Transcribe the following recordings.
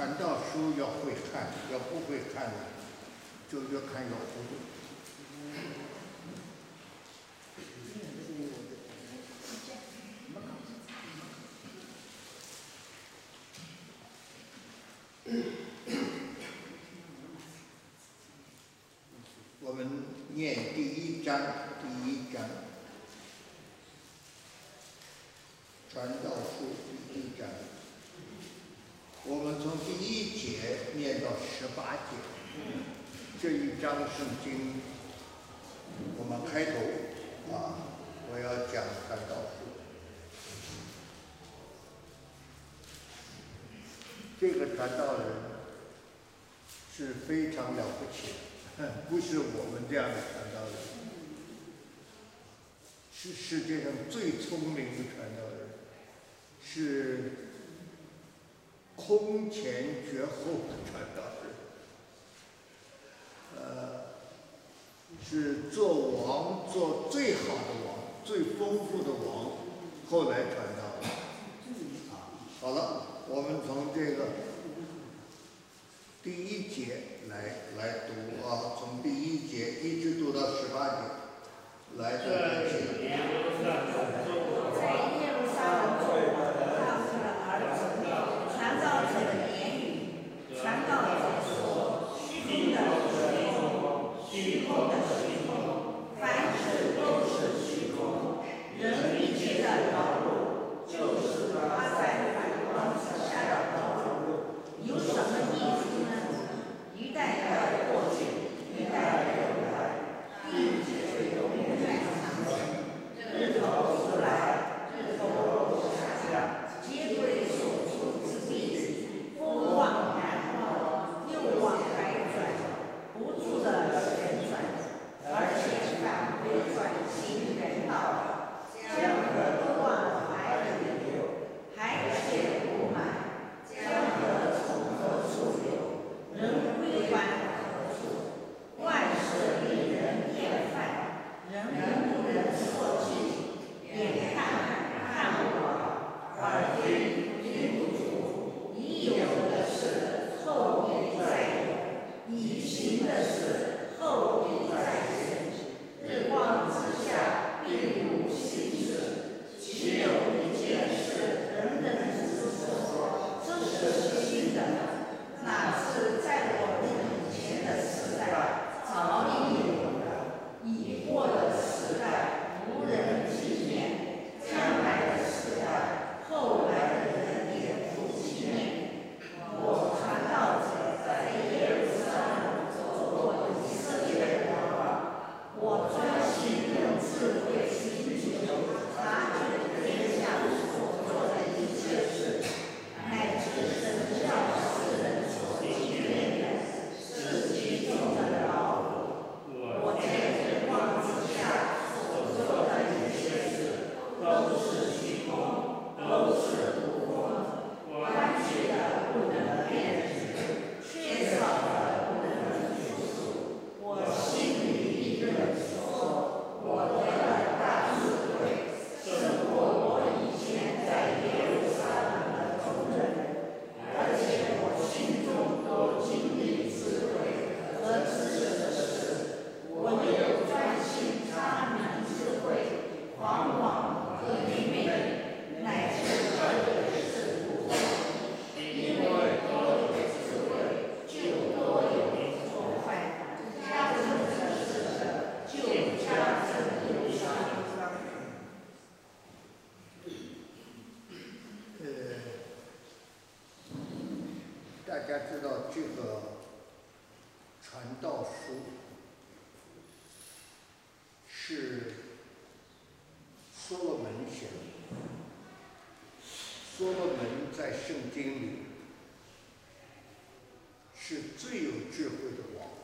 传道书要会看，要不会看呢，就越看越糊涂。我们念第一章，传道书第一章，我们从第1节念到18节。这一章圣经，我们开头我要讲传道书。这个传道人是非常了不起的，不是我们这样的传道人，是世界上最聪明的传道人，是空前绝后的传道人，是做王做最好的王，最丰富的王，后来传道的。好了，我们从这个第1节来读从第1节一直读到18节，来读这些。 在耶路撒冷做我的丈夫的儿子，传道者的言语，传道者说：虚空的虚空，凡事都是虚空，人一切的劳碌，就是他在反光之下的劳碌，有什么益处呢？一代代过去，一代代又来，并且永远长存。日头出来，日头下降，皆归所出之地，风往南冒，又往北转，不住的旋转，而且返回转行人道，江河不往海里流，海却不满，江河从何处流？人归还何处？万事令人厌烦，人不能所惧。眼看我，耳听不足，已有的事后必再有，已行的事后必再行。日光之下并无新事，岂有一件事人人知说这是新的？哪是在我们以前的时代早已有的，已过的时代无人纪念，将来的时代后来的人也不纪念。我传道者在耶路撒冷做以色列的王，我专心用智慧寻求查究天下所做的一切事，乃至神教世人所纪念的是其中的劳苦。我在日光之下所做的一切事，都是虚空，都是无风，弯曲的不能辩直，缺少的不能复述。我心里议论说，我得了大智慧，胜过我以前在耶路撒冷的众人，而且我心中都经历智慧和知识的事，我又专心查明智慧，狂妄和愚昧，乃至恶的事不分。因为多有智慧，就多有破坏；加增的智者，就加增忧伤。 大家知道这个传道书是所罗门写的。所罗门在圣经里是最有智慧的王，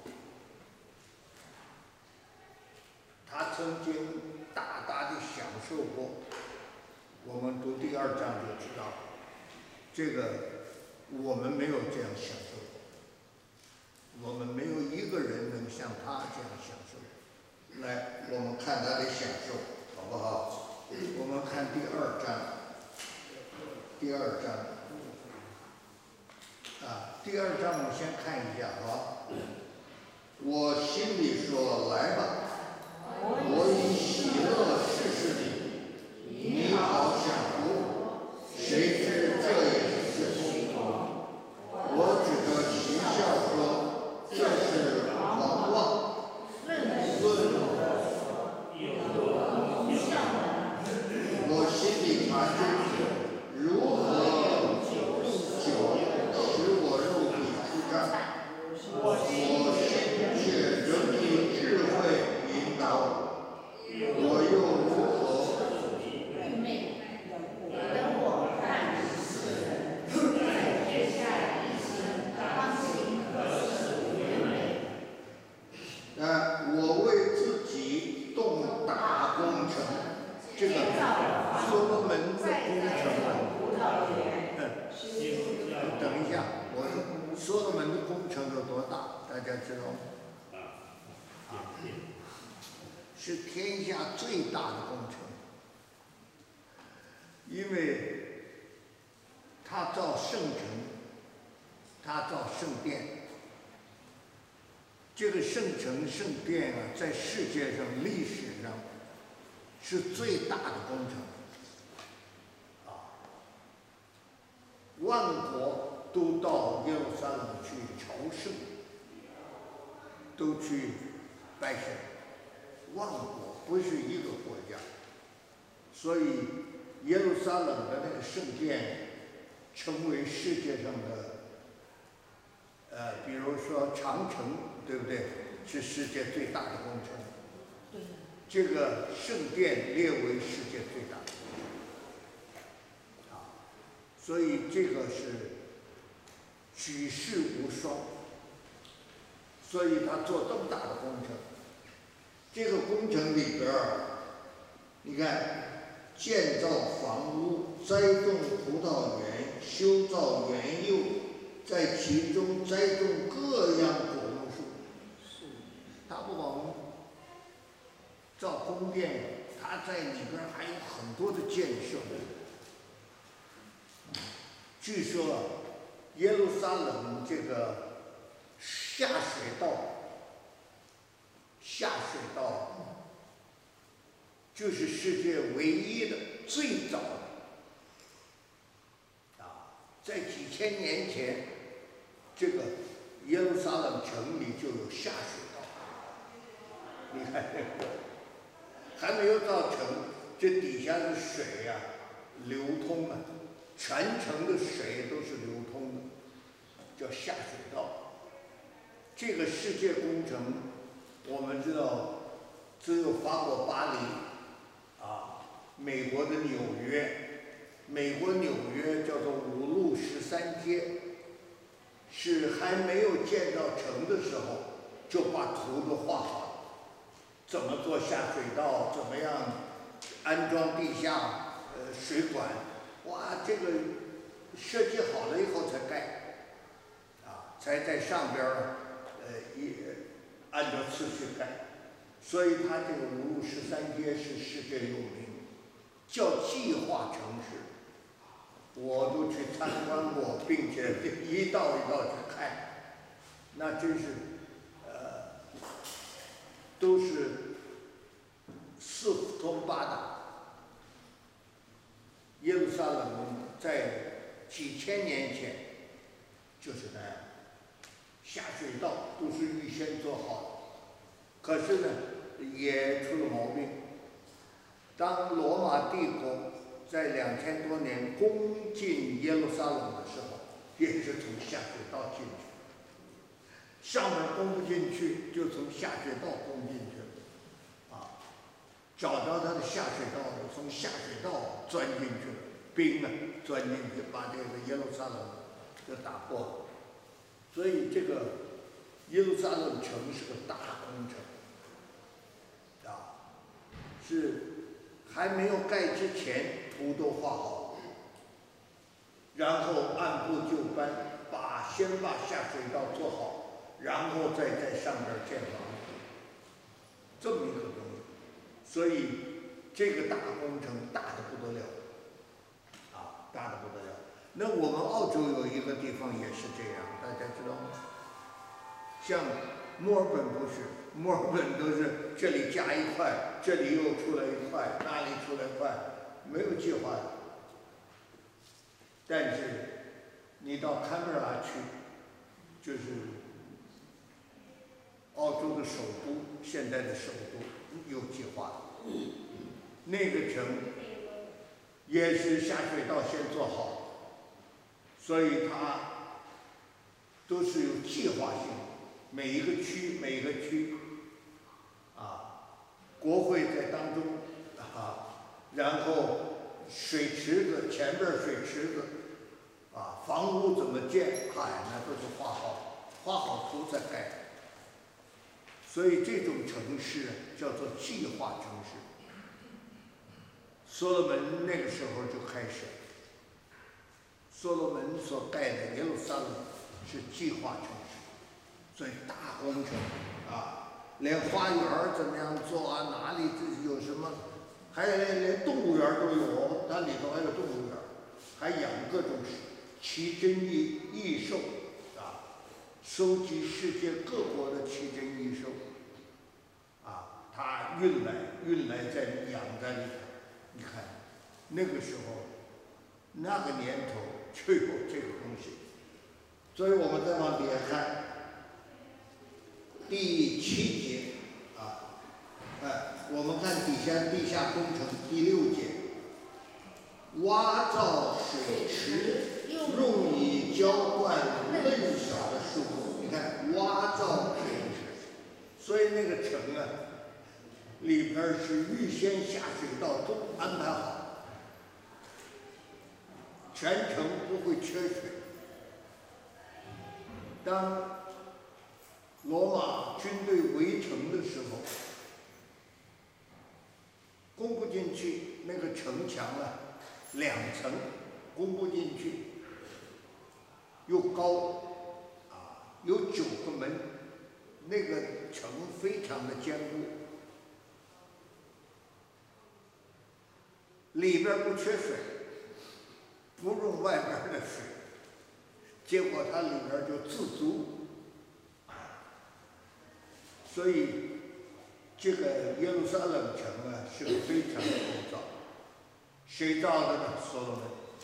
他曾经大大的享受过。我们读第2章就知道，这个我们没有这样享受过，我们没有一个人能像他这样享受。来，我们看他的享受，好不好？我们看第2章， 第二章我们先看一下啊。我心里说，来吧，我以喜乐试试你，你好享福。谁知这也是虚空。我指着奇笑说，这是狂妄。我心里查究如何使我肉体舒畅。我心却仍以智慧引导我又如何？等我看世人，在天下一心当行可属于美。我为自己动大工程，这个所罗门的工程。等一下，所罗门的工程有多大？大家知道吗？是天下最大的工程，因为他造圣城，他造圣殿。这个圣城、圣殿啊，在世界上、历史上是最大的工程。万国都到耶路撒冷去朝圣，都去拜神。万国不是一个国家，所以耶路撒冷的那个圣殿成为世界上的，比如说长城，对不对？是世界最大的工程。对。这个圣殿列为世界最大的。所以这个是举世无双，所以他做这么大的工程。这个工程里边你看，建造房屋、栽种葡萄园、修造园囿，在其中栽种各样果木树。他不光造宫殿，他在里边还有很多的建设。据说耶路撒冷这个下水道就是世界唯一的、最早的在几千年前，这个耶路撒冷城里就有下水道。你看这个还没有造成，这底下的水呀流通了。全城的水都是流通的，叫下水道。这个世界工程，我们知道，只有法国巴黎，美国的纽约，美国纽约叫做5路13街，是还没有建造成的时候，就把图都画好了，怎么做下水道，怎么样安装地下水管。哇，这个设计好了以后才盖，才在上边按照次序盖，所以它这个5路13街是世界有名，叫计划城市。我都去参观过，并且一道一道去看，那真是都是四通八达。耶路撒冷在几千年前就是那样，下水道都是预先做好的。可是呢，也出了毛病。当罗马帝国在2000多年攻进耶路撒冷的时候，也是从下水道进去，上面攻不进去，就从下水道攻进去了。找到他的下水道，从下水道钻进去了，兵呢钻进去，把这个耶路撒冷就打破了。所以这个耶路撒冷城是个大工程，是还没有盖之前图都画好，然后按部就班，先把下水道做好，然后再在上面建房子，这么一个东西。所以这个大工程大得不得了，大得不得了。 那我们澳洲有一个地方也是这样，大家知道吗？像墨尔本不是，墨尔本都是这里加一块，这里又出来一块，那里出来一块，没有计划的。但是你到堪培拉去，就是澳洲的首都，现在的首都有计划，那个城也是下水道先做好，所以它都是有计划性的，每一个区国会在当中然后水池子前边水池子房屋怎么建，那都是画好图再盖。所以这种城市叫做计划城市。所罗门那个时候就开始了，所罗门所盖的耶路撒冷是计划城市，所以大工程连花园怎么样做哪里有什么，还连动物园都有，它里头还有动物园，还养各种奇珍异兽收集世界各国的奇珍异兽它运来再养在里头。你看那个时候那个年头就有这个东西。所以我们再往底下看第7节我们看地下工程第6节，挖造水池，用以浇灌嫩小的树木。你看挖造水池，所以那个城里边是预先下水道都安排好，全程不会缺水。当罗马军队围城的时候，攻不进去，那个城墙2层攻不进去，又高有9个门，那个城非常的坚固，里边不缺水，不用外边的水，结果它里边就自足。所以这个耶路撒冷城是个非常的构造。谁造的呢？所罗门。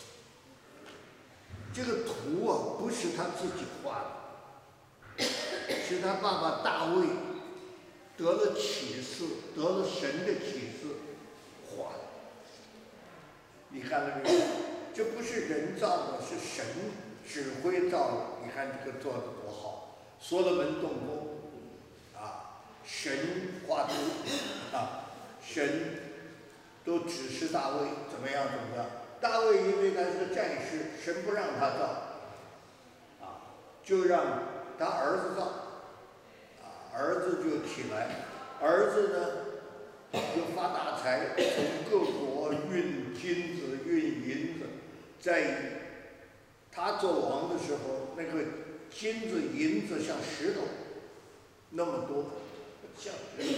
这个图不是他自己画的，是他爸爸大卫得了启示，得了神的启示画的。你看到没有？这不是人造的，是神指挥造的。你看这个做的多好，所罗门动工神画图神都指示大卫怎么样。大卫因为他是个战士，神不让他造就让他儿子造儿子就起来，儿子呢就发大财，从各国运金子运银子。在他做王的时候，那个金子银子像石头那么多，像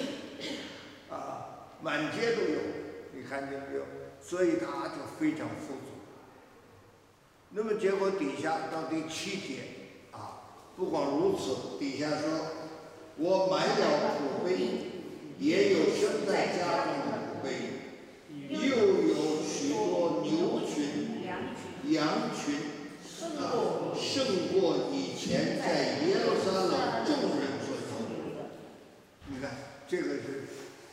满街都有，你看见没有？所以他就非常富足。那么结果底下到第7节不光如此，底下说，我买了苦杯，也有生在家中的苦杯，又有许多牛群、羊群胜过以前在耶路撒冷众人所有的。你看这个是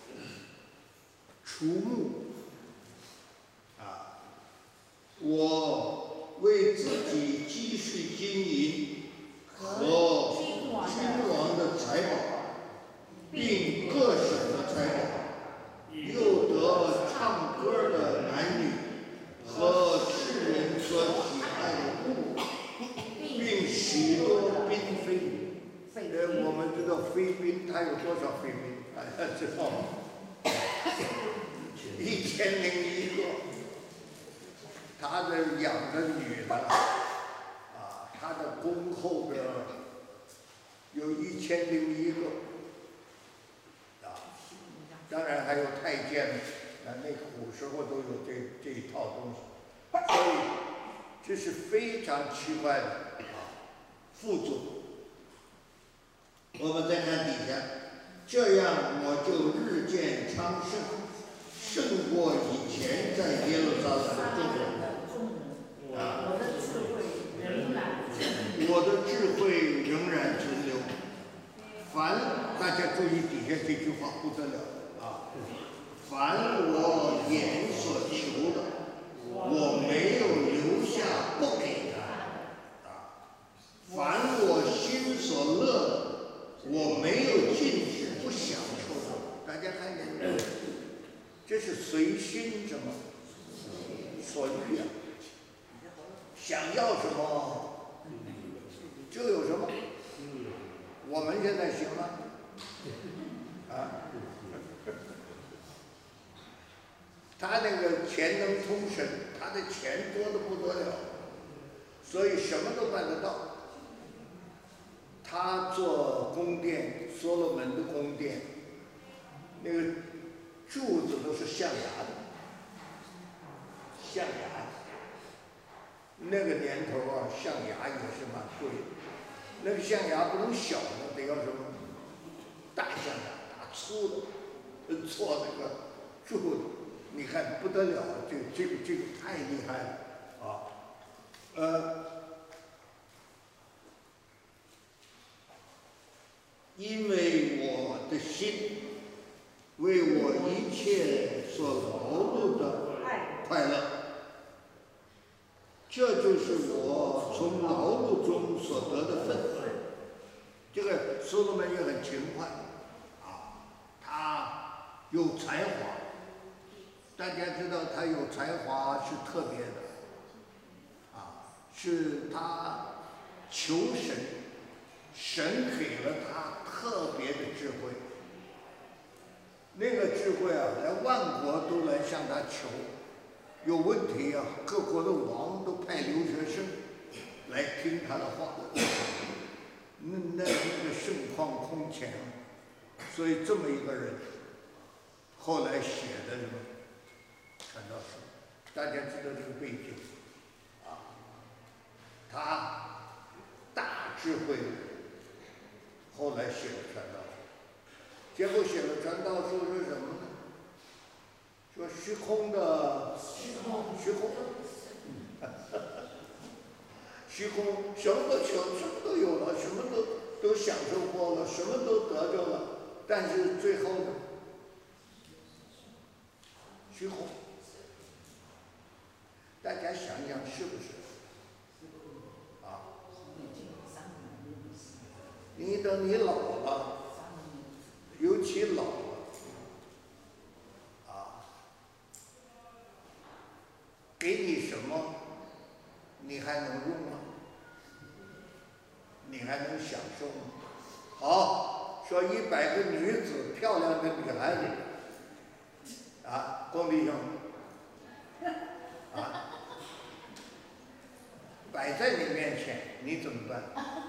除木我为自己积蓄金银和君王的财宝，并各省的财宝，又得唱歌的男女和世人所喜爱的物，并许多嫔妃。我们知道妃嫔，他有多少妃嫔？大家知道吗？1001个。他的养的女的他的恭候的有1001个当然还有太监那古时候都有这一套东西。所以这是非常奇怪的副作用。我们再看底下，这样我就日渐昌盛，胜过以前在耶路撒冷的众人。我的智慧仍然存留。大家注意底下这句话不得了啊！凡我眼所求的，我没有留下不给他凡我心所乐的，我没有禁止不享受的。大家看见没有？这是随心什么所欲啊！想要什么就有什么。我们现在行吗？他那个钱能通神，他的钱多得不得了，所以什么都办得到。他做宫殿，所罗门的宫殿，那个柱子都是象牙的，象牙。那个年头象牙也是蛮贵的。那个象牙不能小的，得要什么大象牙，大粗的，做那个柱子。你看不得了，这个太厉害了因为我的心为我一切所劳碌的快乐，这就是我从劳碌中所得的分。这个所罗门也很勤快他有才华。大家知道他有才华是特别的是他求神，神给了他特别的智慧。那个智慧来万国都来向他求，有问题各国的王都派留学生来听他的话，那个盛况空前。所以这么一个人，后来写的什么传道书，大家知道这个背景他大智慧，后来写了传道书。结果写了传道书是什么呢？说虚空什么都求，什么都有了，什么都享受过了，什么都得着了，但是最后呢，虚空。大家想想是不是？你等你老了，尤其老了给你什么，你还能用吗？你还能享受吗？好，说100个女子，漂亮的女孩子龚弟兄摆在你面前，你怎么办？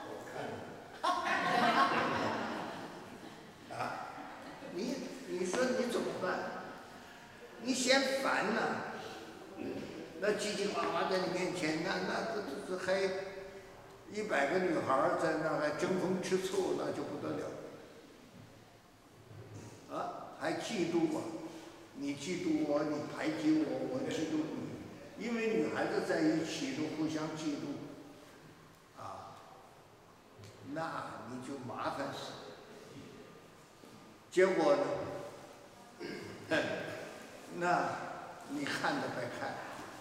你说你怎么办？你嫌烦呐？那叽叽呱呱在你面前，这还100个女孩在那还争风吃醋，那就不得了。还嫉妒你嫉妒我，你排挤我，我嫉妒你，因为女孩子在一起都互相嫉妒那你就麻烦死了。结果呢？那你看都白看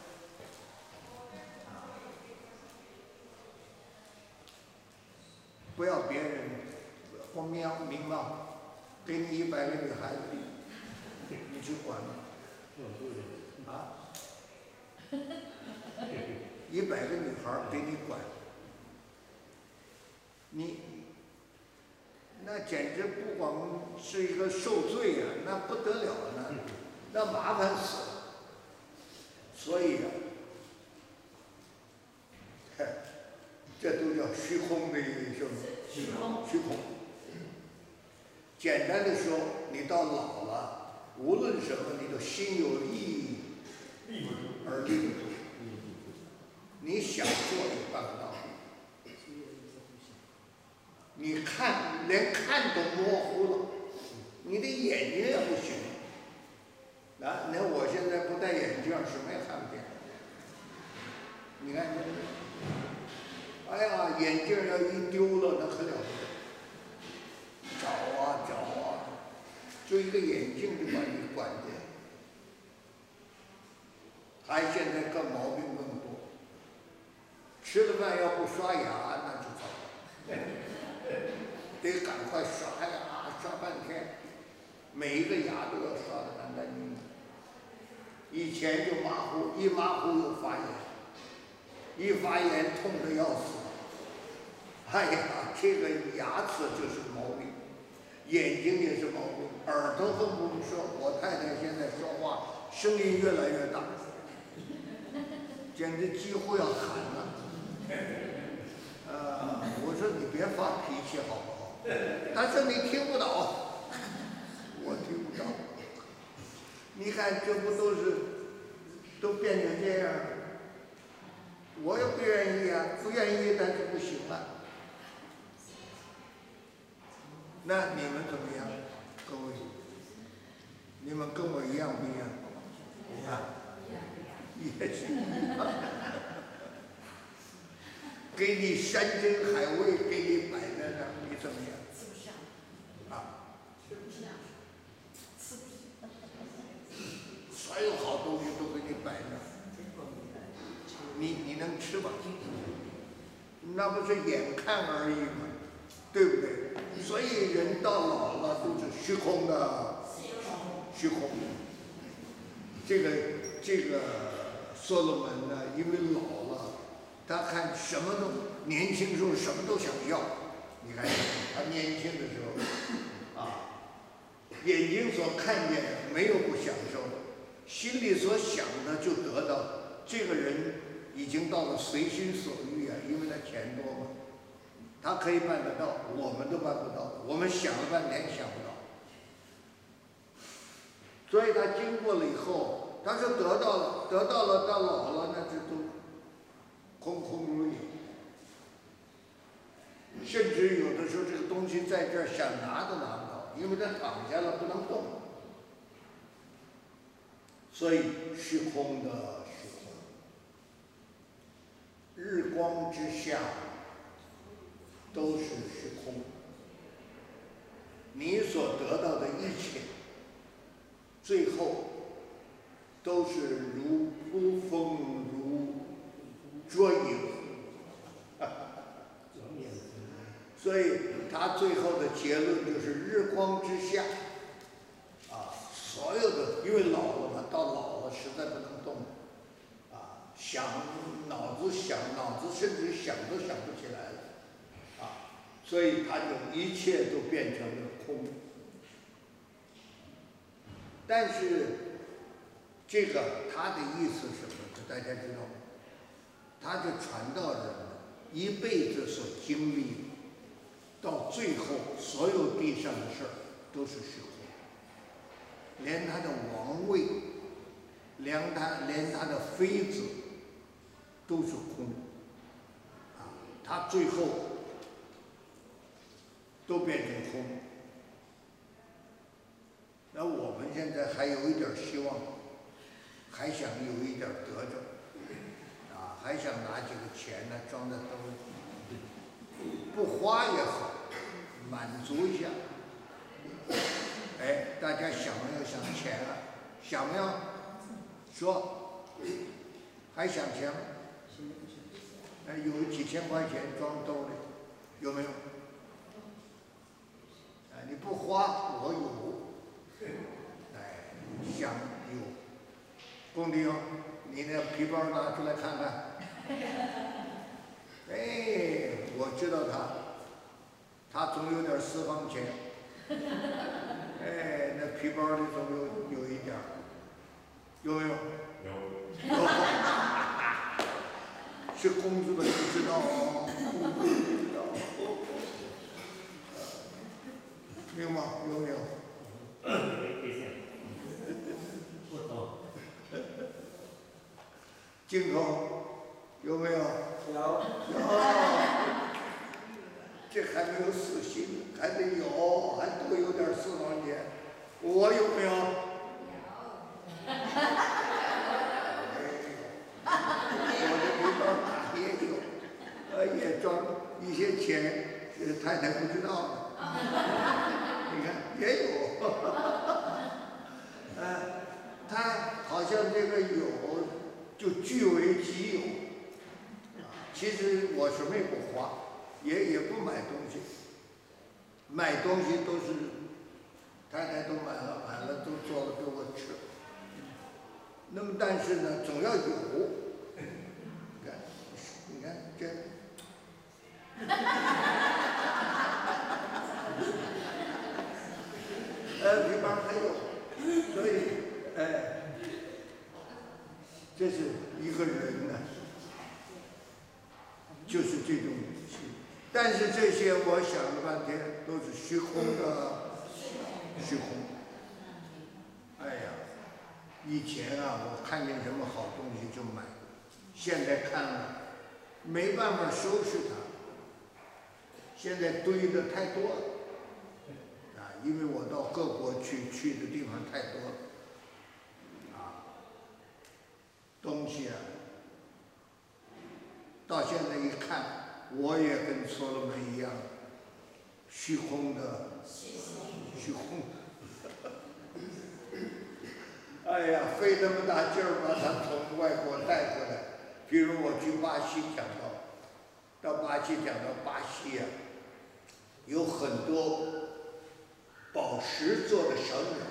不要别人光明貌，给你100个女孩子，你去管吗？100个女孩给你管，那简直不光是一个受罪那不得了那麻烦死了。所以这都叫虚空的什么？虚空。简单的说，你到老了，无论什么，你都心有意而力不足。 你想做也办不到。你看，连看都模糊了，你的眼睛也不行。那我现在不戴眼镜，什么也看不见。你看这，哎呀，眼镜要一丢了，那可了不得。找啊找啊，就一个眼镜就把你管掉。还现在更毛病更多，吃了饭要不刷牙那就糟了，得赶快刷牙，刷半天，每一个牙都要刷得干干净净。以前就马虎，一马虎又发炎，一发炎痛得要死。哎呀，这个牙齿就是毛病，眼睛也是毛病，耳朵更不用说。我太太现在说话声音越来越大。简直几乎要喊了，我说你别发脾气好不好？但是你听不到，我听不到。你看这不都变成这样？我也不愿意啊，不愿意，但是不行啊。那你们怎么样，各位？你们跟我一样不一样？一样。也是，给你山珍海味，给你摆在那儿，你怎么样？ 吃不下。 啊？ 吃不下。吃不下。 所有好东西都给你摆那儿，你能吃吗？那不是眼看而已吗？对不对？所以人到老了都是虚空的，虚空。这个。所罗门呢，因为老了，他看什么都年轻时候什么都想要。你看他年轻的时候，眼睛所看见的没有不享受的，心里所想的就得到。这个人已经到了随心所欲啊，因为他钱多嘛，他可以办得到，我们都办不到，我们想了半天想不到。所以他经过了以后。他说得到了，到老了那就都空空如也，甚至有的时候这个东西在这儿想拿都拿不到，因为他躺下了不能动，所以虚空的虚空，日光之下都是虚空，你所得到的一切，最后。都是如扑风如捉影，所以他最后的结论就是日光之下，所有的因为老了嘛，到老了实在不能动，脑子甚至想都想不起来了，所以他就一切都变成了空，但是。这个他的意思是什么？大家知道吗？他就传道人一辈子所经历，到最后所有地上的事儿都是虚空，连他的王位，连他的妃子都是空，他最后都变成空。那我们现在还有一点希望。还想有一点得着，还想拿几个钱呢装在兜里，不花也好，满足一下。哎，大家想没有想钱啊？想没有？说，还想钱吗？有几千块钱装兜里，有没有？你不花，我有。哎，想有。公弟兄，你那皮包拿出来看看。哎，我知道他总有点私房钱。哎，那皮包里总有一点，有没有？有。是公主的，你知道吗？有吗？有没有？镜头有没有？ 有。 这还没有死心，还得有，还多有点私房钱。我有没有？我的皮包也有，也装一些钱，太太不知道的。你看也有，他好像这个有就据为己有，其实我什么也不花，也不买东西，买东西都是太太都买了都做了给我吃。那么但是呢，总要有，你看这。皮包还有，所以这是一个人呢，就是这种东西。但是这些我想了半天都是虚空的，虚空。哎呀，以前啊，我看见什么好东西就买，现在看了没办法收拾它，现在堆的太多了。因为我到各国去的地方太多了，东西啊，到现在一看，我也跟所罗门一样，虚空的，虚空。哎呀，费那么大劲儿把它从外国带回来。比如我去巴西到巴西讲到巴西呀，有很多。宝石做的小鸟，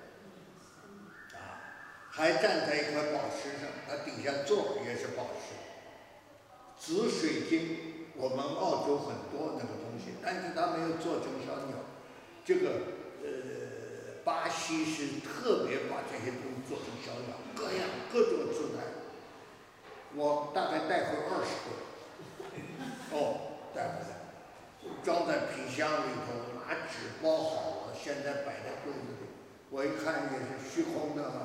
还站在一块宝石上，它底下座也是宝石。紫水晶，我们澳洲很多那个东西，但是它没有做成小鸟。这个巴西是特别把这些东西做成小鸟，各种姿态。我大概带回20个，带回来，装在皮箱里头，拿纸包好。现在摆在柜子里，我一看也是虚空的。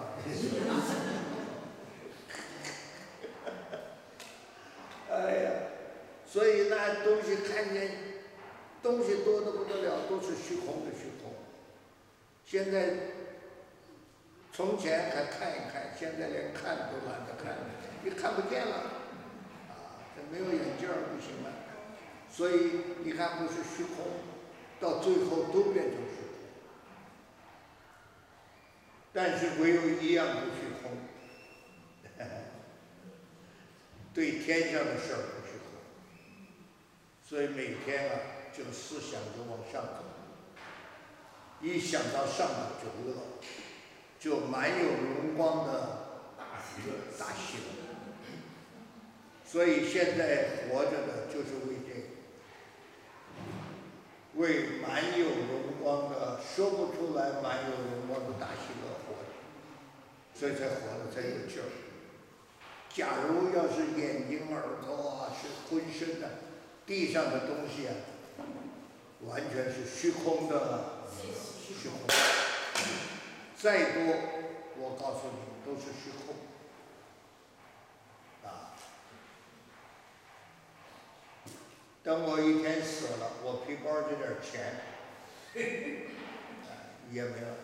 哎呀，所以那东西看见东西多得不得了，都是虚空的虚空。现在从前还看一看，现在连看都懒得看，你看不见了，这没有眼镜不行了。所以你看，不是虚空，到最后都变成虚空。但是唯有一样不虚空，对天上的事儿不虚空。所以每天这个思想就往上走，一想到上头就乐，就满有荣光的大喜乐。所以现在活着的就是为这个，为满有荣光的说不出来满有荣光的大喜乐活着，所以才活得才有劲儿。假如要是眼睛、耳朵是浑身的，地上的东西完全是虚空的，虚空。再多，我告诉你都是虚空。等我一天死了，我皮包这点钱也没了。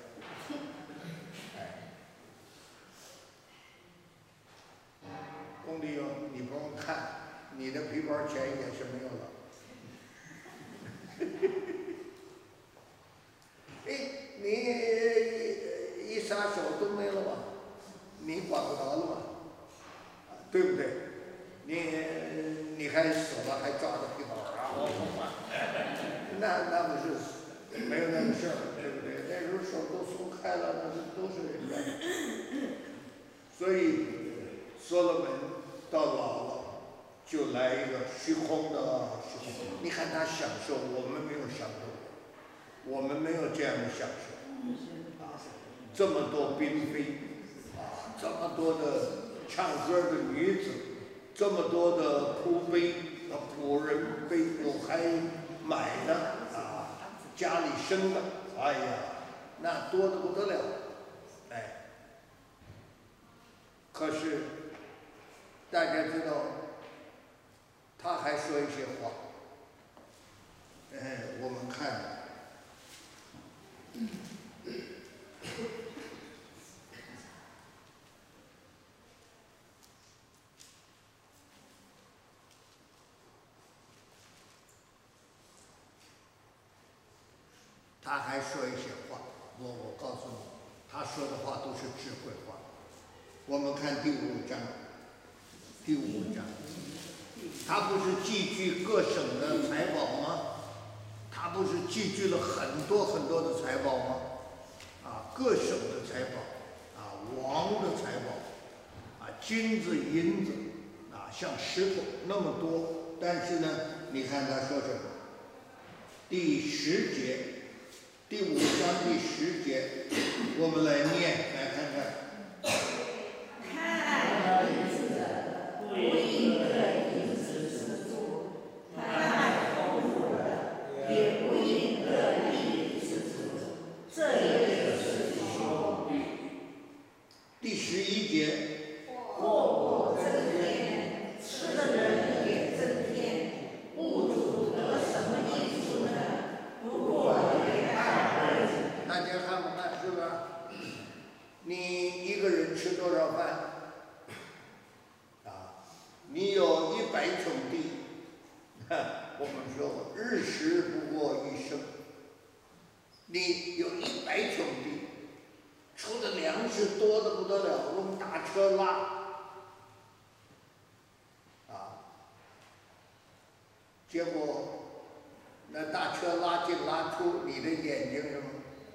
公弟兄，你不用看，你的皮包钱也是没有了。你一撒手都没了吧？你管不着了吧？对不对？你还死了还抓着皮包我不管，那不是没有那个事儿，对不对？那时候手都松开了，那都是人家的。所以所罗门到老了，就来一个虚空的虚空。你看他享受，我们没有享受过，我们没有这样的享受。这么多嫔妃，这么多的唱歌的女子，这么多的仆婢仆人被有还买的家里生的，哎呀，那多得不得了，可是大家知道， 我告诉你，他说的话都是智慧话。我们看第5章，他不是寄居各省的财宝吗？他不是寄居了很多很多的财宝吗？各省的财宝，王的财宝，金子银子，像石头那么多。但是呢，你看他说什么？第10节，第5章第10节，我们来念，来看看。 贪爱银子的，不应得银子知足；贪爱丰富的，也不应得利益知足。这也是虚空。 第11节， 货物增添，吃的人也增添，物主得什么益处呢？不过为爱而已。 大家看不看？是吧？你一个人吃多少饭？你有100顷地，我们说日食不过一升。你有100顷地，出的粮食多得不得了，用大车拉，结果那大车拉进拉出，你的眼睛什么？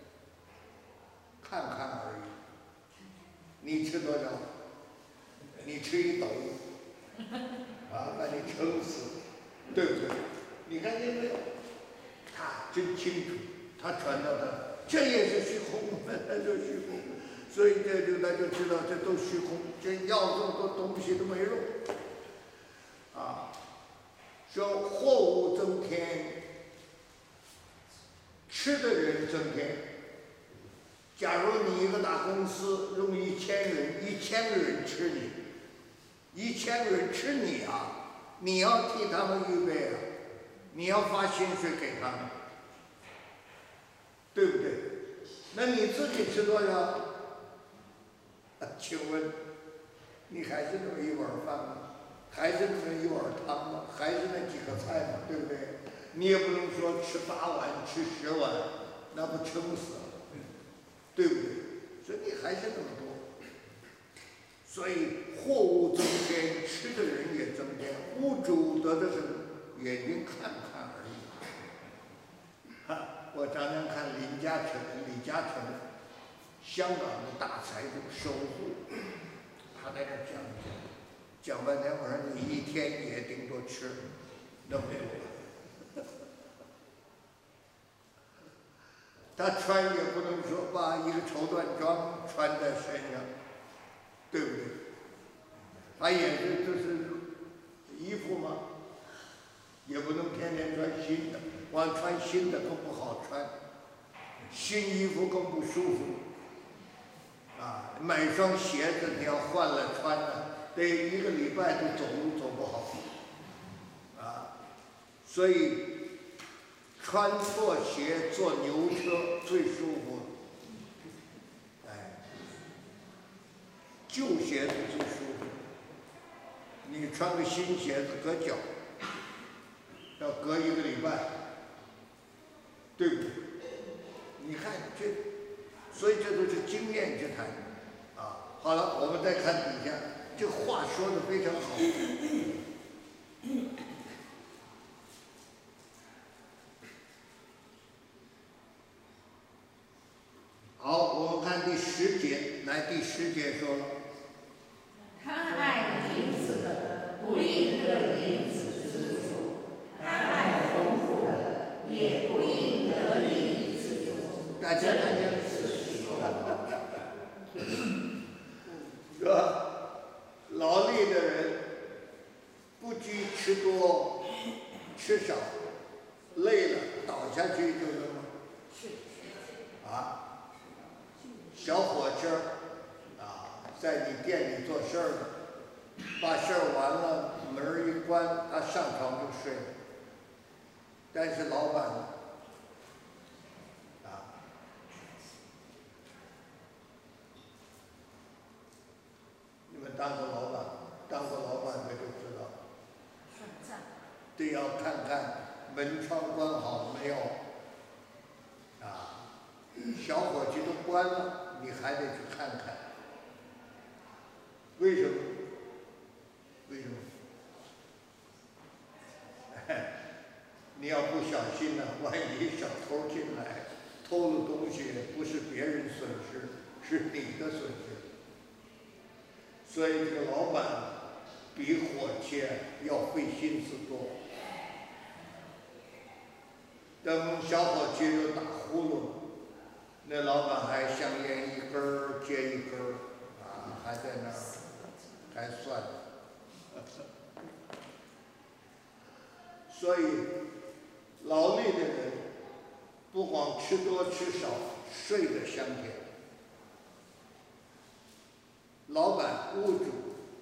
看看而已。你吃多少？你吃1斗，把你撑死，对不对？你看见没有？他真清楚，他传到的，这也是虚空，这虚空。所以大家就知道这都虚空，这要这么多东西都没用。说货物增添，吃的人增添。假如你一个大公司用1000人，1000个人吃你，1000个人吃你你要替他们预备你要发薪水给他们，对不对？那你自己吃多少？请问，你还是那么一碗饭吗？还是那么一碗汤吗？还是那几个菜吗？对不对？你也不能说吃8碗，吃10碗，那不撑死了，对不对？所以你还是那么多。所以货物增添，吃的人也增添，物主得的是眼睛看看而已。我常常看李嘉诚，香港的大财主首富，他在那讲半天，我说你一天也顶多吃那么多。他穿也不能说把一个绸缎装穿在身上，对不对？他也是就是衣服嘛，也不能天天穿新的，光穿新的更不好穿，新衣服更不舒服。买双鞋子你要换了穿了，得1个礼拜都走路走不好。所以穿错鞋坐牛车最舒服。旧鞋子最舒服。你穿个新鞋子搁脚，要隔1个礼拜，对不对？你看所以这都是经验之谈。好了，我们再看底下，这话说的非常好。好，我们看第10节，来第10节说了。 贪爱银子的，不应得银子知足；贪爱丰富的，也不应得利益知足。 大家看见是吧？劳力的人不拘吃多吃少，累了倒下去就扔了。小伙计在你店里做事儿呢，把事儿完了，门一关，他上床就睡了。但是老板呢？你们当过老板的就知道，得要看看门窗关好没有， 小伙计都关了，你还得去看看，为什么？为什么？你要不小心呢，万一小偷进来偷了东西，不是别人损失，是你的损失。所以这个老板比伙计要费心思多。等小伙计又打呼噜，那老板还香烟一根儿接一根儿，还在那儿还算。所以劳累的人不光吃多吃少，睡得香甜。老板屋主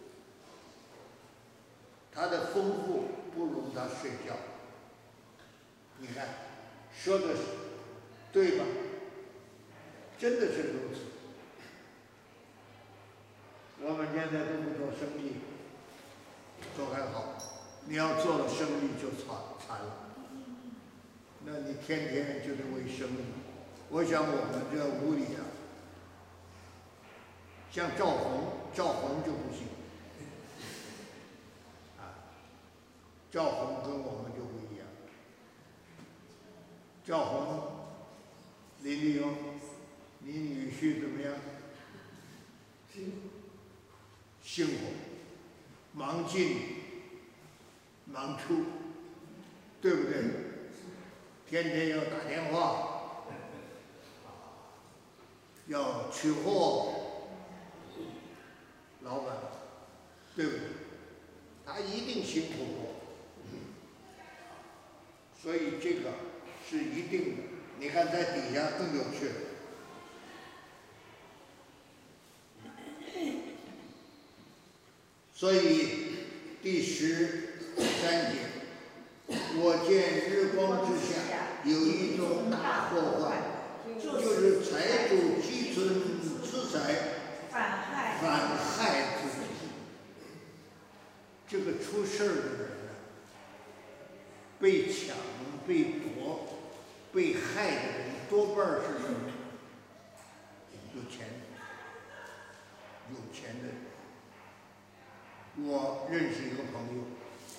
他的丰富不如他睡觉。你看说的对吧？真的是如此。我们现在都不做生意，做还好，你要做了生意就惨了。那你天天就得为生意。我想我们这屋里啊，像赵红就不行，赵红跟我们就不一样。赵红，林立勇，你女婿怎么样？辛苦，忙进忙出，对不对？天天要打电话，要取货，老板，对不对？他一定辛苦过，所以这个是一定的。你看在底下更有趣了。所以第13节，我见日光之下有一种大祸患，就是财主积存资财，反害自己。这个出事儿的人呢，被抢、被夺、被害的人多半是什么？有钱的人。我认识一个朋友，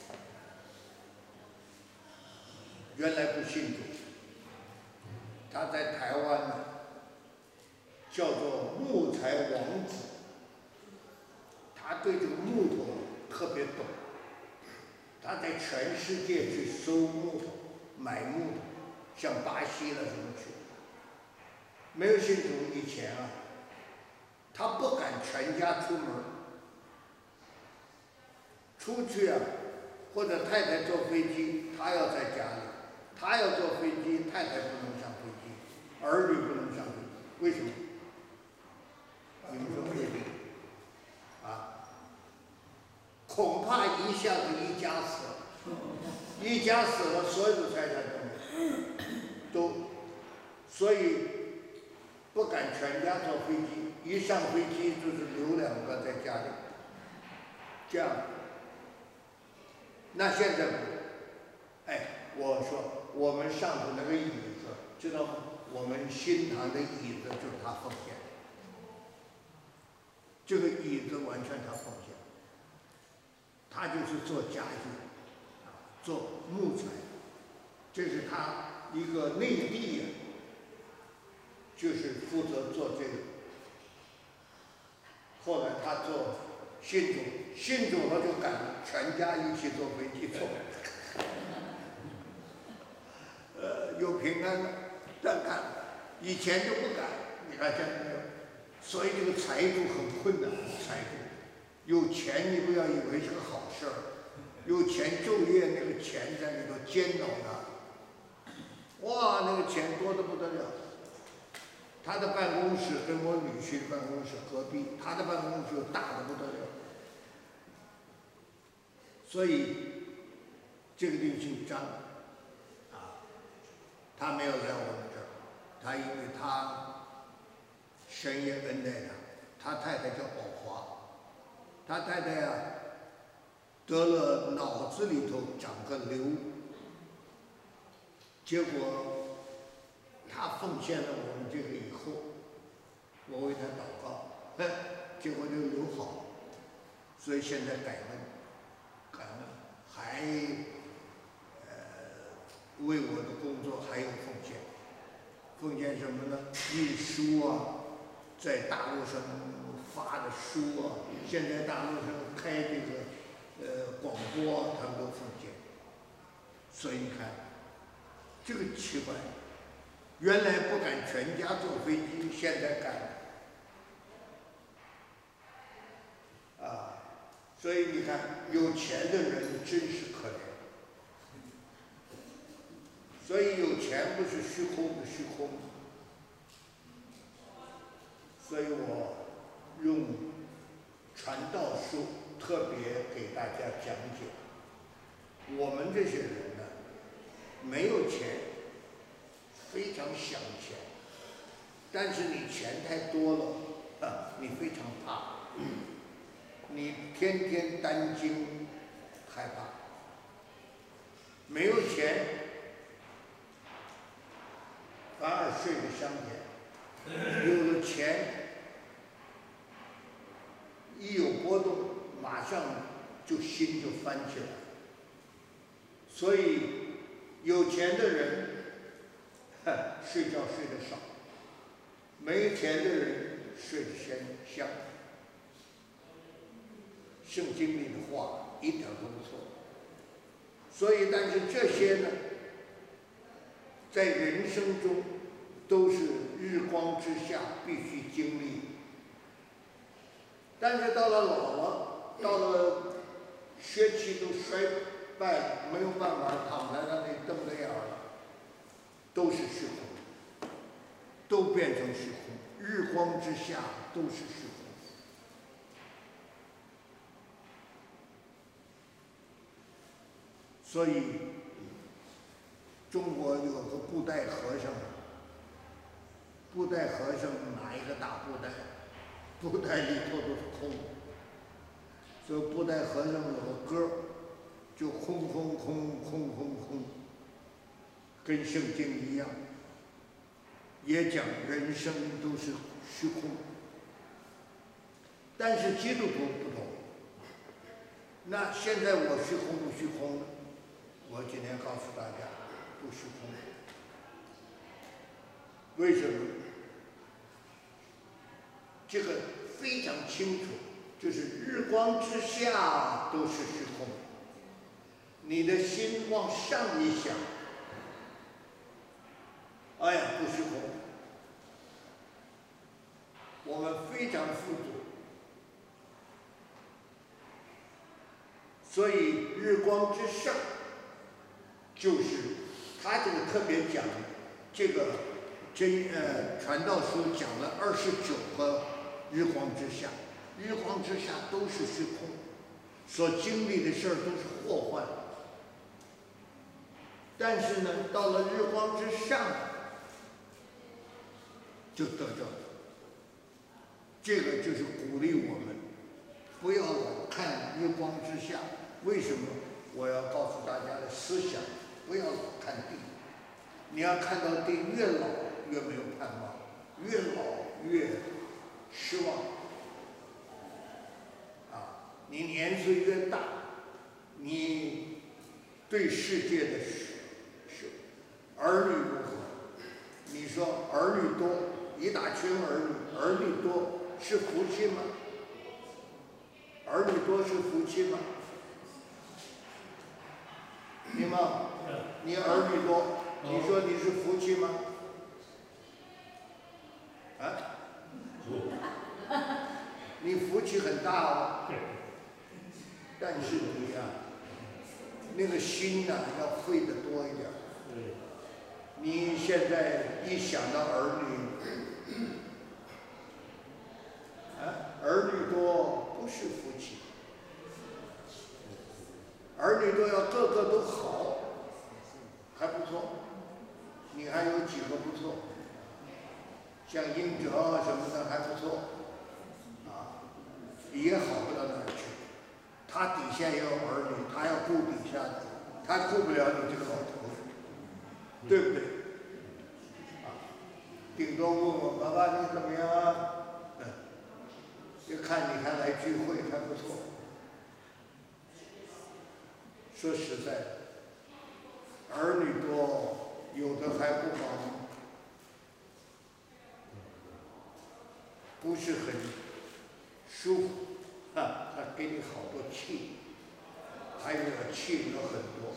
原来不信主，他在台湾呢，叫做木材王子，他对这个木头特别懂，他在全世界去收木头、买木头，像巴西了什么去。没有信主以前啊，他不敢全家出门。出去啊，或者太太坐飞机，他要在家里；他要坐飞机，太太不能上飞机，儿女不能上飞机。为什么？你们说规定恐怕一下子一家死了，一家死了，所有的财产都，所以不敢全家坐飞机，一上飞机就是留2个在家里，这样。那现在不，我说我们上头那个椅子，知道吗？我们新堂的椅子就是他奉献，这个椅子完全他奉献，他就是做家具，做木材，这是他一个内地就是负责做这个。后来他做信主了就敢全家一起坐飞机走，有平安的，但敢，以前就不敢。你看见没有？所以这个财主很困难，财主有钱你不要以为是个好事儿，有钱昼夜那个钱在里头煎熬他，哇，那个钱多得不得了。他的办公室跟我女婿的办公室隔壁，他的办公室大得不得了。所以这个就姓张，他没有来我们这儿，他因为他神也恩待他，他太太叫宝华，他太太得了脑子里头长个瘤，结果他奉献了我们这个以后， 所以现在感恩，还为我的工作还有奉献。奉献什么呢？印书啊，在大陆上发的书啊，现在大陆上开这个广播，他们都奉献。所以你看，这个奇怪，原来不敢全家坐飞机，现在敢啊！所以你看，有钱的人真是可怜。所以有钱不是虚空的虚空。所以我用传道书特别给大家讲解，我们这些人呢，没有钱，非常想钱，但是你钱太多了，你非常怕，你天天担惊害怕。没有钱，反而睡得香甜；有了钱，一有波动，马上就心就翻起来。所以有钱的人，睡觉睡得少；没钱的人睡得香。圣经里的话一点都不错。所以，但是这些呢，在人生中都是日光之下必须经历。但是到了老了，到了血气都衰败了，没有办法躺在那里瞪着眼了，都是虚空，都变成虚空，日光之下都是虚空。所以，中国有个布袋和尚，布袋和尚拿一个大布袋，布袋里头都是空。所以布袋和尚有个歌，就空空空空空空，跟圣经一样，也讲人生都是虚空。但是基督徒不同。那现在我虚空不虚空呢？我今天告诉大家，不虚空。为什么？这个非常清楚，就是日光之下都是虚空。你的心往上一想，哎呀，不虚空。我们非常富足，所以日光之上，就是他这个特别讲这个传道书讲了29个日光之下，日光之下都是虚空，所经历的事儿都是祸患。但是呢，到了日光之上，就得着了。这个就是鼓励我们，不要老看日光之下。为什么？我要告诉大家的思想，不要老看地。你要看到地，越老越没有盼望，越老越失望。你年岁越大，你对世界的儿女如何？你说儿女多，一大群儿女多是福气吗？儿女多是福气吗？你吗？你儿女多，你说你是福气吗？你福气很大哦，但是你那个心要费得多一点。你现在一想到儿女，儿女多不是福气，儿女多要个个都好，还不错。你还有几个不错，像英哲什么的还不错，也好不到哪儿去。他底下也有儿女，他要顾底下的，他顾不了你这个老头子，对不对？顶多问我爸爸你怎么样啊？就看你还来聚会还不错， 说实在的，儿女多，有的还不好，不是很舒服，他给你好多气，还有气有很多，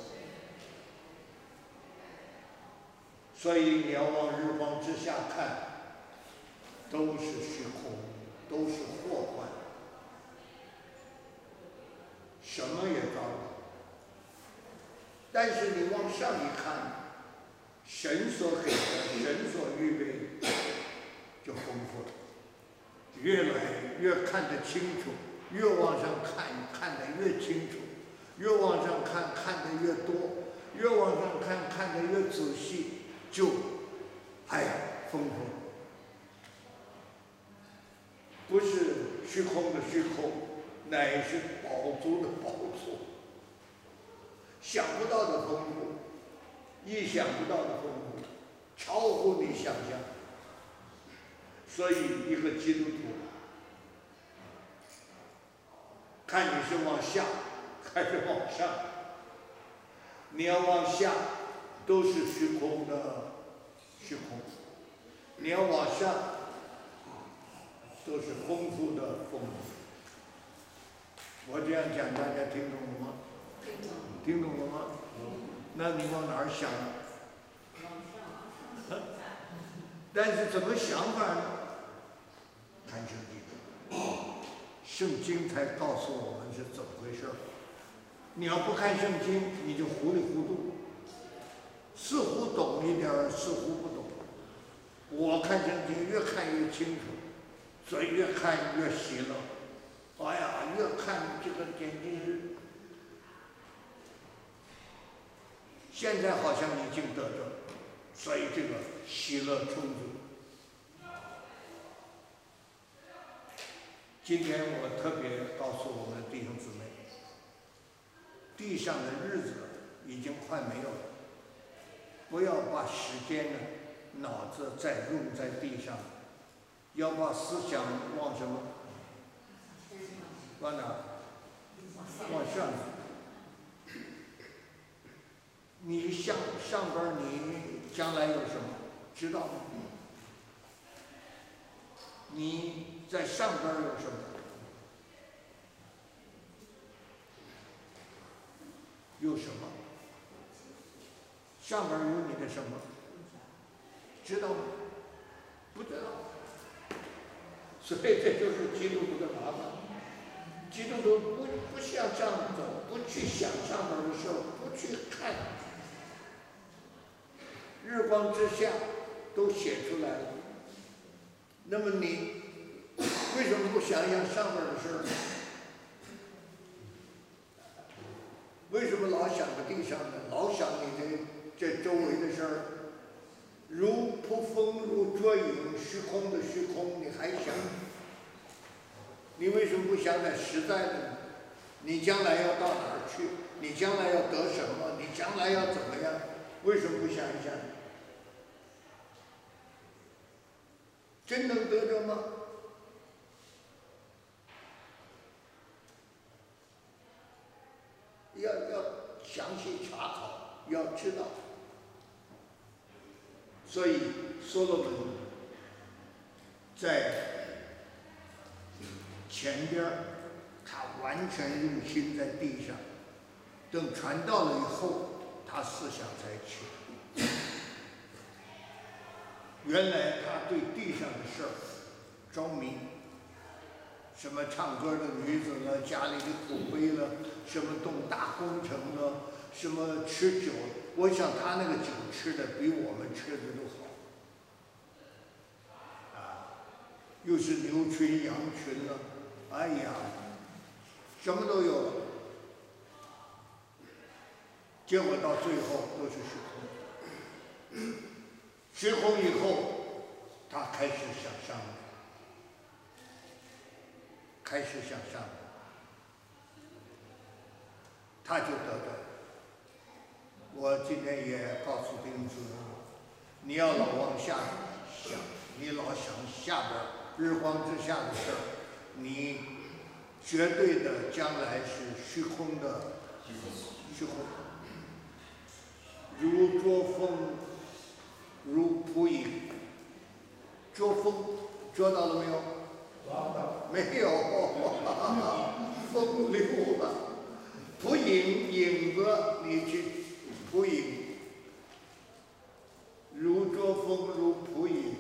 所以你要往日光之下看，都是虚空，都是祸患，什么也糟了。但是你往上一看，神所给的，神所预备的，就丰富了，越来越看得清楚，越往上看，看得越清楚，越往上看，看得越多，越往上看，看得越仔细，就，哎呀，丰富了。不是虚空的虚空，乃是宝珠的宝珠。想不到的丰富，意想不到的丰富，超乎你想象。所以，一个基督徒，看你是往下还是往上，你要往下，都是虚空的虚空；你要往上，都是丰富的丰富。我这样讲，大家听懂了吗？听懂了吗？那你往哪儿想呢？但是怎么想法呢？看圣经，圣经才告诉我们是怎么回事。你要不看圣经，你就糊里糊涂，似乎懂一点儿，似乎不懂。我看圣经越看越清楚，所以越看越喜乐。哎呀，越看这个简直是。现在好像已经得着，所以这个喜乐充足。今天我特别告诉我们的弟兄姊妹，地上的日子已经快没有了，不要把时间呢、脑子再用在地上，要把思想往什么？往哪？往上。你上边你将来有什么？知道吗？你在上边有什么？有什么？上边有你的什么？知道吗？不知道。所以这就是基督徒的麻烦。基督徒不向上走，不去想上边的事儿，不去看。日光之下都写出来了。那么你为什么不想想上边的事儿呢？为什么老想着地上呢？老想你这周围的事儿，如扑风如捉影，虚空的虚空，你还想？你为什么不想点实在的呢？你将来要到哪儿去？你将来要得什么？你将来要怎么样？为什么不想一想？真能得着吗？要详细查考，要知道。所以所罗门在前边他完全用心在地上，等传道了以后，他思想才起。原来他对地上的事儿着迷，什么唱歌的女子了，家里的土灰了，什么动大工程了，什么吃酒，我想他那个酒吃的比我们吃的都好，又是牛群羊群了，哎呀，什么都有了，结果到最后都是虚空。虚空以后，他开始向上了，开始向上了，他就得着。我今天也告诉弟兄姊妹，你要老往下想，你老想下边日光之下的事儿，你绝对的将来是虚空的虚空，如捉风，如扑影。捉风，捉到了没有？没有，风溜了。扑影，影子你去扑影，如捉风，如扑影，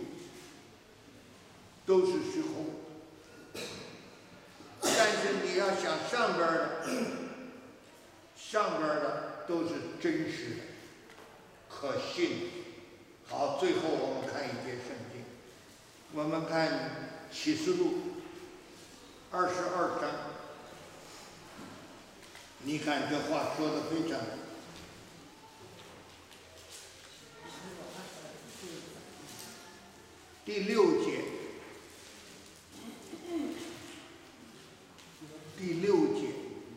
都是虚空。但是你要想上边的，上边的都是真实的、可信的。好，最后我们看一节圣经，我们看启示录22章。你看这话说的非常。第6节，第6节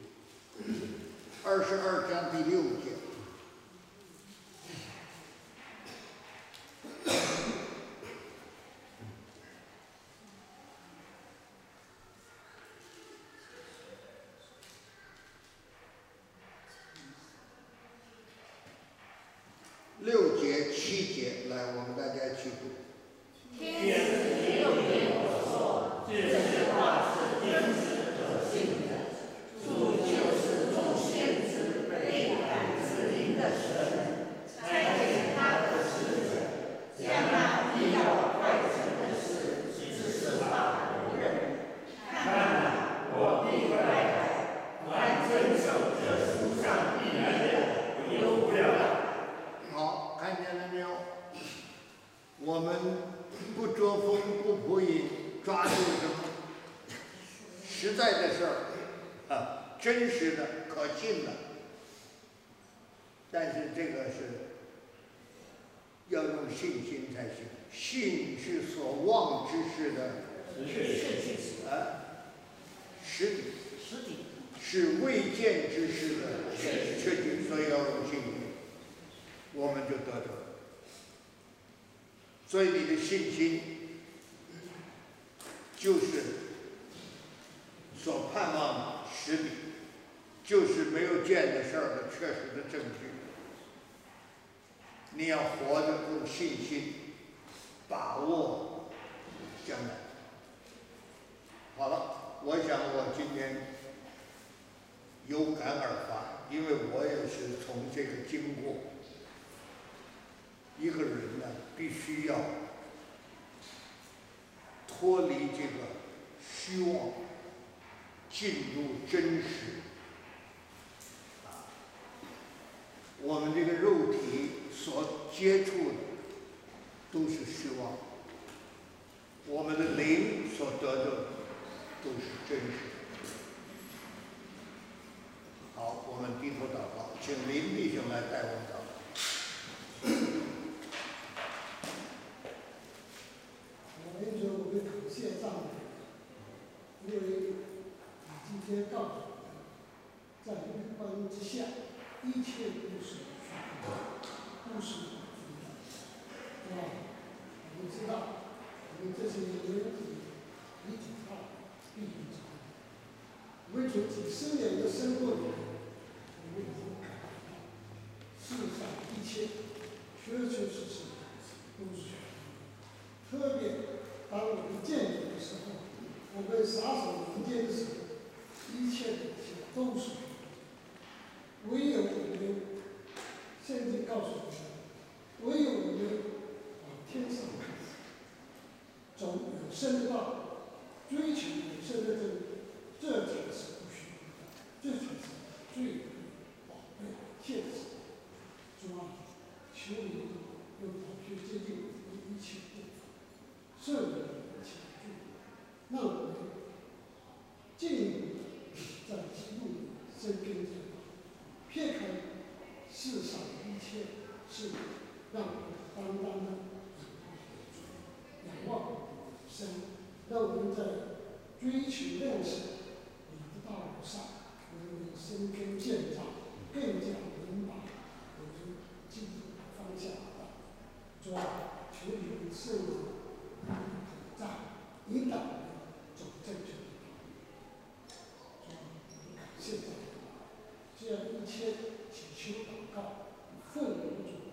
，22章第6节。6节、7节，来，我们大家一起读。 天使又对我说：“这些话是真实可信的，主就是众先知被感之灵的神，差遣他的使者，将那必要快成的事指示法国人。看哪，我必快来，凡遵守这书上必来的，有福了。” 好，看见了没有？我们不捉风，不捕影，抓住什么？实在的事儿，真实的、可信的。但是这个是要用信心才行。信是所望之事的实底，是未见之事的确据，所以要用信心。我们就得着了。所以你的信心就是所盼望的实底，就是没有见的事儿的确实的证据。你要活着用信心，把握将来。好了，我想我今天有感而发，因为我也是从这个经过。一个人呢，必须要脱离这个虚妄，进入真实。我们这个肉体所接触的都是虚妄，我们的灵所得到的都是真实。好，我们低头祷告，请林弟兄来带我们祷告。 我们感谢上帝，因为你今天告诉我们，在日光之下，一切都是虚空，都是虚的，是吧？我们知道，我们这些人你长大必须长大。我们从几十年的生活里面，我们已经感觉到，世上一切确确实实都是虚空。特别当我们见你的时候，我们撒手人间的时候，一切的一切都是虚空。唯有我们圣经告诉我们，唯有我们往天上看，走永生的道，追求永生的真理，这才是不虚空的，这才是最宝贝的现实。主啊，求你用宝血洁净我们一切过犯，赦免我们一切罪，让我们进入在基督里生根这道，撇开世上的一切事，让我们单单的仰望神，让我们在追求认识你的道路上，我们生根建造，更加明白我们基督的方向的。主啊，求你用圣灵在引导我们走正确的道路。主啊，我们感谢你，这样一切祈求祷告，奉我们主